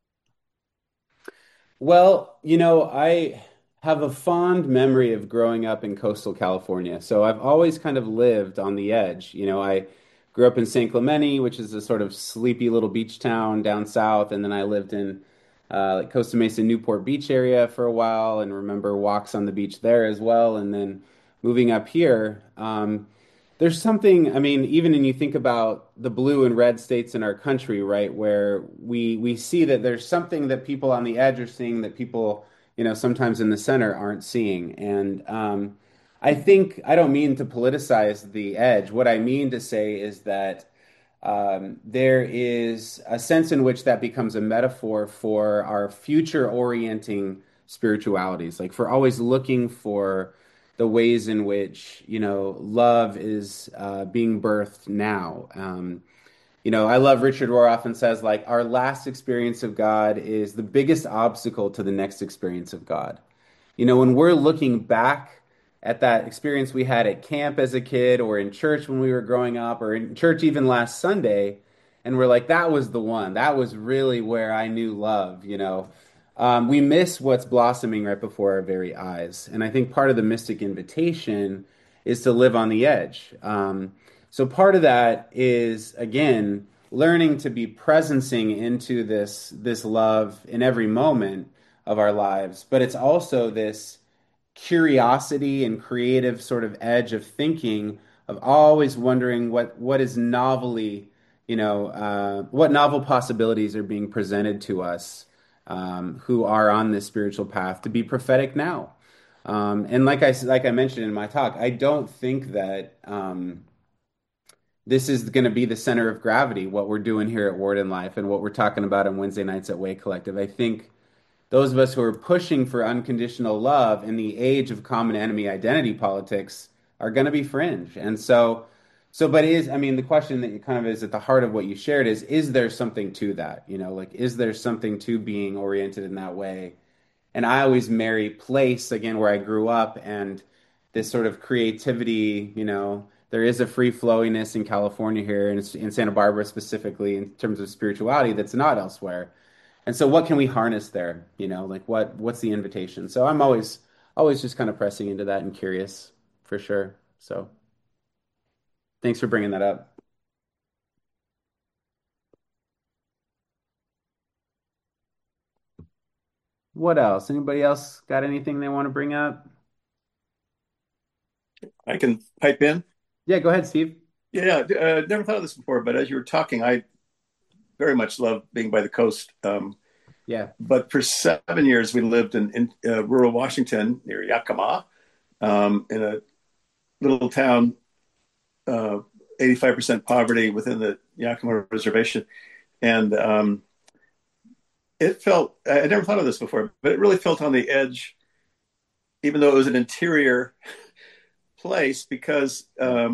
B: Well, I have a fond memory of growing up in coastal California. So I've always kind of lived on the edge. I grew up in San Clemente, which is a sort of sleepy little beach town down south, and then I lived in like Costa Mesa, Newport Beach area for a while, and remember walks on the beach there as well. And then moving up here, there's something, I mean, even when you think about the blue and red states in our country, right, where we see that there's something that people on the edge are seeing that people, sometimes in the center aren't seeing. And I think I don't mean to politicize the edge. What I mean to say is that there is a sense in which that becomes a metaphor for our future orienting spiritualities, like for always looking for the ways in which love is being birthed now. I love Richard Rohr often says like our last experience of God is the biggest obstacle to the next experience of God. When we're looking back at that experience we had at camp as a kid, or in church when we were growing up, or in church even last Sunday, and we're like, that was the one. That was really where I knew love. We miss what's blossoming right before our very eyes. And I think part of the mystic invitation is to live on the edge. So part of that is, again, learning to be presencing into this love in every moment of our lives, but it's also this curiosity and creative sort of edge of thinking, of always wondering what is novelly, what novel possibilities are being presented to us, who are on this spiritual path to be prophetic now. And like I mentioned in my talk, I don't think that this is going to be the center of gravity, what we're doing here at Word in Life and what we're talking about on Wednesday nights at Way Collective. I think those of us who are pushing for unconditional love in the age of common enemy identity politics are going to be fringe. And but I mean, the question that kind of is at the heart of what you shared is there something to that? Like, is there something to being oriented in that way? And I always marry place, again, where I grew up, and this sort of creativity. There is a free flowiness in California here, and in Santa Barbara specifically, in terms of spirituality, that's not elsewhere. And so what can we harness there? Like what's the invitation? So I'm always just kind of pressing into that and curious for sure. So thanks for bringing that up. What else? Anybody else got anything they want to bring up?
H: I can pipe in.
B: Yeah, go ahead, Steve.
H: Yeah, never thought of this before, but as you were talking, I very much love being by the coast.
B: Yeah.
H: But for 7 years, we lived in rural Washington near Yakima, in a little town, 85% poverty within the Yakima Reservation. And it felt, I never thought of this before, but it really felt on the edge, even though it was an interior place, because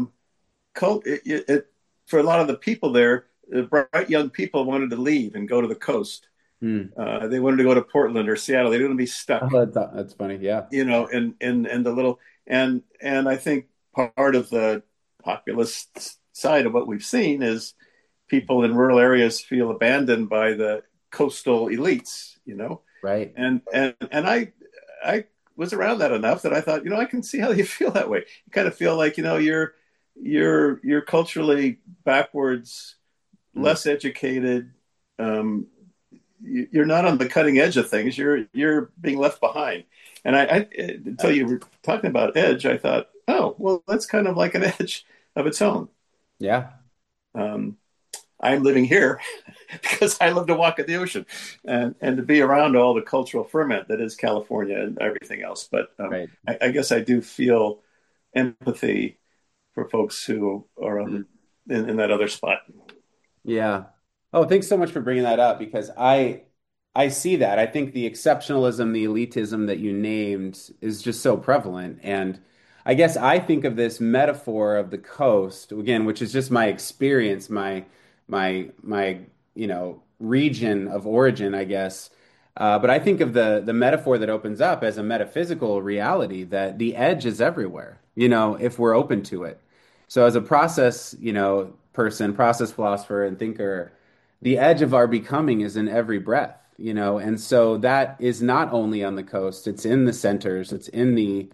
H: for a lot of the people there, the bright young people wanted to leave and go to the coast. They wanted to go to Portland or Seattle. They didn't want to be stuck.
B: Oh, that's funny. Yeah.
H: In the little, and I think part of the populist side of what we've seen is people in rural areas feel abandoned by the coastal elites,
B: Right.
H: And I was around that enough that I thought, I can see how you feel that way. You kind of feel like, you're culturally backwards, less educated. You're not on the cutting edge of things. You're being left behind. And I until you were talking about edge, I thought, oh, well, that's kind of like an edge of its own.
B: Yeah.
H: I'm living here because I love to walk at the ocean and to be around all the cultural ferment that is California and everything else. But
B: Right.
H: I guess I do feel empathy for folks who are in that other spot.
B: Yeah. Oh, thanks so much for bringing that up because I see that. I think the exceptionalism, the elitism that you named is just so prevalent. And I guess I think of this metaphor of the coast, again, which is just my experience, my region of origin, I guess. But I think of the metaphor that opens up as a metaphysical reality that the edge is everywhere, if we're open to it. So as a process, person, process philosopher and thinker, the edge of our becoming is in every breath, and so that is not only on the coast, it's in the centers, it's in the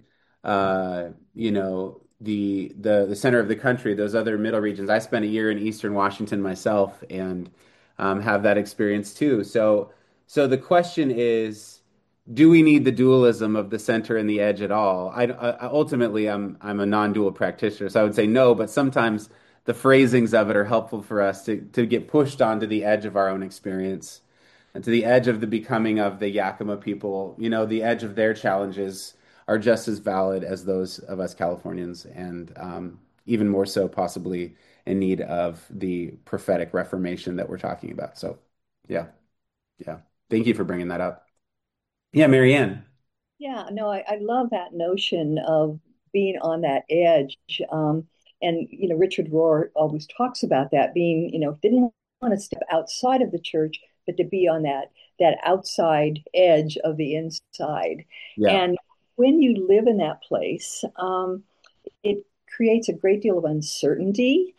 B: the center of the country, those other middle regions. I spent a year in Eastern Washington myself and have that experience too. So the question is, do we need the dualism of the center and the edge at all? Ultimately, I'm a non-dual practitioner, so I would say no. But sometimes the phrasings of it are helpful for us to get pushed onto the edge of our own experience and to the edge of the becoming of the Yakima people. The edge of their challenges are just as valid as those of us Californians, and even more so possibly in need of the prophetic reformation that we're talking about. So, yeah. Thank you for bringing that up. Yeah, Marianne.
D: Yeah, no, I love that notion of being on that edge. And, Richard Rohr always talks about that being, didn't want to step outside of the church, but to be on that outside edge of the inside.
B: Yeah.
D: And when you live in that place, it creates a great deal of uncertainty,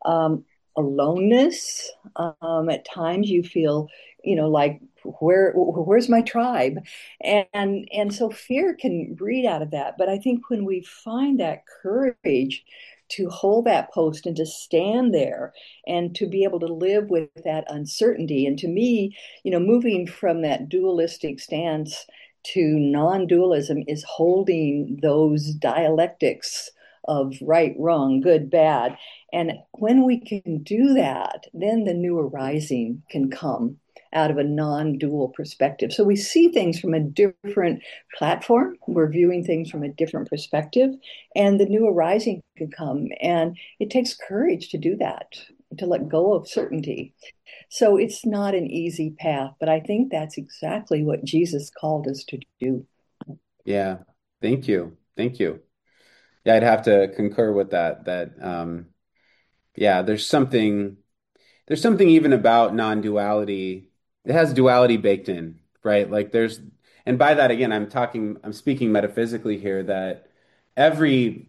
D: aloneness. At times you feel, like where's my tribe? And so fear can breed out of that. But I think when we find that courage to hold that post and to stand there and to be able to live with that uncertainty. And to me, moving from that dualistic stance to non-dualism is holding those dialectics of right, wrong, good, bad. And when we can do that, then the new arising can come out of a non-dual perspective. So we see things from a different platform. We're viewing things from a different perspective, and the new arising can come. And it takes courage to do that, to let go of certainty. So it's not an easy path, but I think that's exactly what Jesus called us to do.
B: Yeah. Thank you. Yeah, I'd have to concur with that. Yeah, there's something even about non-duality. It has duality baked in, right? And by that again, I'm speaking metaphysically here, that every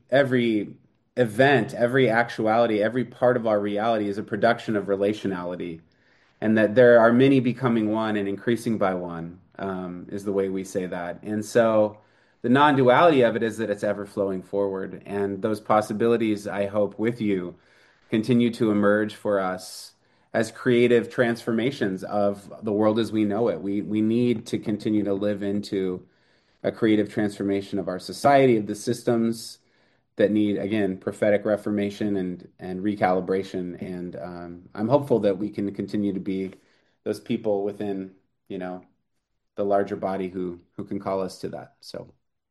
B: event, every actuality, every part of our reality is a production of relationality, and that there are many becoming one and increasing by one, is the way we say that. And so the non-duality of it is that it's ever flowing forward, and those possibilities, I hope, with you, continue to emerge for us as creative transformations of the world as we know it. We need to continue to live into a creative transformation of our society, of the systems that need, again, prophetic reformation and recalibration. And I'm hopeful that we can continue to be those people within, the larger body who can call us to that. So,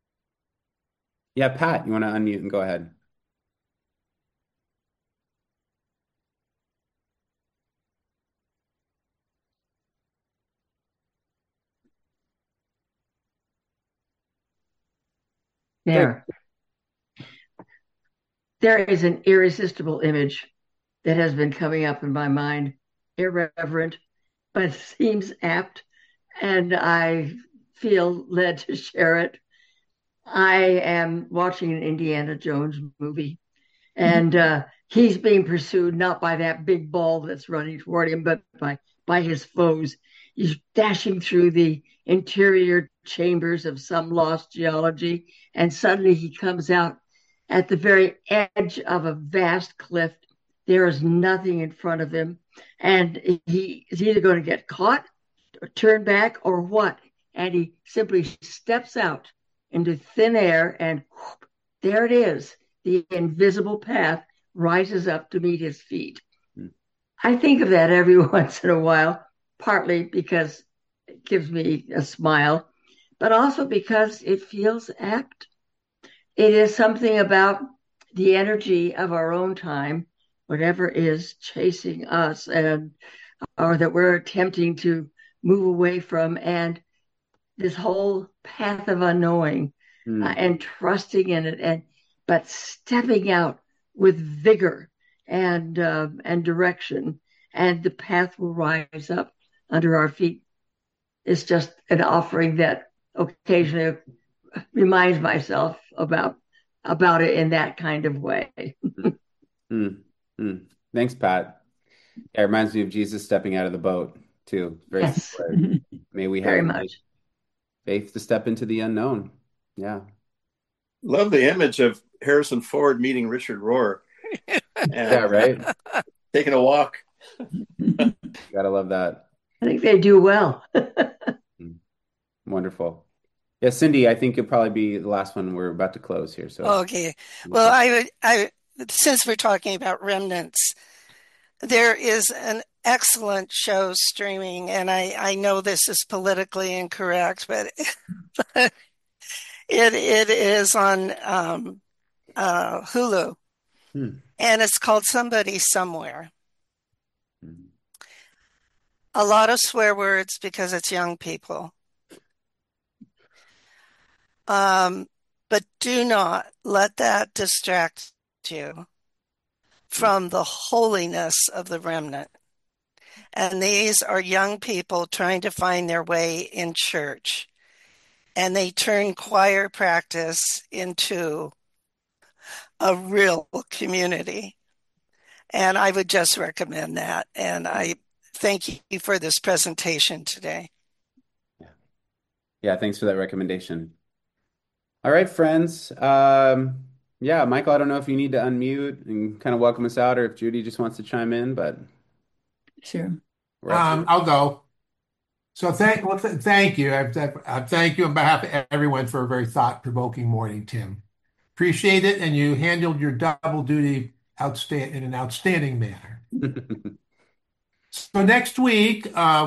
B: yeah, Pat, you want to unmute and go ahead?
I: There is an irresistible image that has been coming up in my mind, irreverent, but it seems apt, and I feel led to share it. I am watching an Indiana Jones movie, and he's being pursued not by that big ball that's running toward him, but by his foes. He's dashing through the interior chambers of some lost geology, and suddenly he comes out at the very edge of a vast cliff. There is nothing in front of him, and he is either going to get caught or turn back or what. And he simply steps out into thin air, and whoop, there it is. The invisible path rises up to meet his feet. I think of that every once in a while, partly because it gives me a smile, but also because it feels apt. It is something about the energy of our own time, whatever is chasing us and or that we're attempting to move away from, and this whole path of unknowing and trusting in it, but stepping out with vigor and direction, and the path will rise up under our feet. It's just an offering that occasionally reminds myself about it in that kind of way.
B: Thanks, Pat. It reminds me of Jesus stepping out of the boat too. Very
I: Yes.
B: similar. May we
I: Very
B: have
I: much.
B: faith to step into the unknown. Yeah.
H: Love the image of Harrison Ford meeting Richard Rohr
B: Yeah,
H: and
B: right.
H: taking a walk.
B: Gotta love that.
I: I think they do well.
B: Wonderful. Yeah, Cindy, I think you'll probably be the last one. We're about to close here. So
J: Okay. Well, I since we're talking about remnants, there is an excellent show streaming, and I know this is politically incorrect, but it is on Hulu, and it's called Somebody Somewhere. A lot of swear words because it's young people. But do not let that distract you from the holiness of the remnant. And these are young people trying to find their way in church. And they turn choir practice into a real community. And I would just recommend that. And I thank you for this presentation today.
B: Yeah, thanks for that recommendation. All right, friends. Yeah, Michael, I don't know if you need to unmute and kind of welcome us out, or if Judy just wants to chime in, but
G: Sure.
A: I'll go. So thank you. I thank you on behalf of everyone for a very thought-provoking morning, Tim. Appreciate it, and you handled your double duty in an outstanding manner. So next week,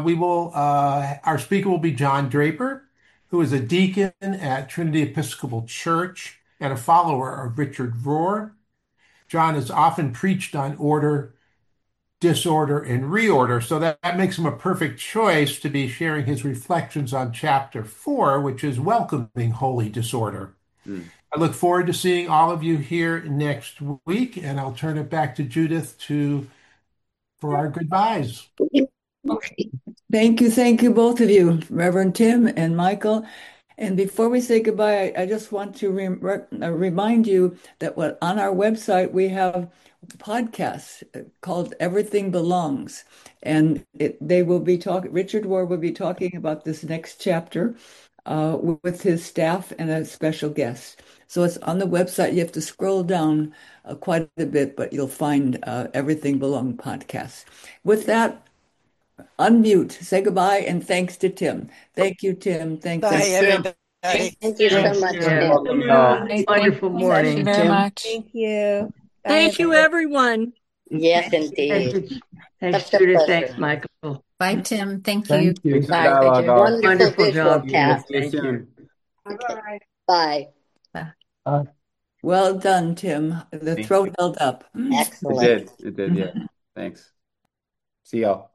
A: our speaker will be John Draper, who is a deacon at Trinity Episcopal Church and a follower of Richard Rohr. John has often preached on order, disorder, and reorder, so that makes him a perfect choice to be sharing his reflections on chapter 4, which is welcoming holy disorder. I look forward to seeing all of you here next week, and I'll turn it back to Judith for our goodbyes.
G: Okay. Thank you, both of you, Reverend Tim and Michael. And before we say goodbye, I just want to remind you that on our website we have podcasts called Everything Belongs, and they will be talking. Richard Rohr will be talking about this next chapter with his staff and a special guest. So it's on the website. You have to scroll down quite a bit, but you'll find Everything Belong podcast. With that, unmute, say goodbye, and thanks to Tim. Thank you, Tim. Thanks.
J: Bye, everybody.
K: Thank you so much, Tim.
I: Wonderful morning.
G: Thank you very much.
E: Thank you.
F: Thank you, everyone.
K: Yes, indeed.
I: Thanks,
K: Such a
I: Judith.
K: pleasure.
I: Thanks, Michael.
L: Bye, Tim. Thank you.
B: Thanks for the
K: Bye.
B: dialogue, all.
K: Wonderful
I: Wonderful
K: visual
I: job.
K: cast.
B: See you
I: Thank you.
B: soon.
K: Okay. Bye.
G: Well done, Tim. The throat held up.
B: It
K: Excellent.
B: did, yeah. Thanks. See y'all.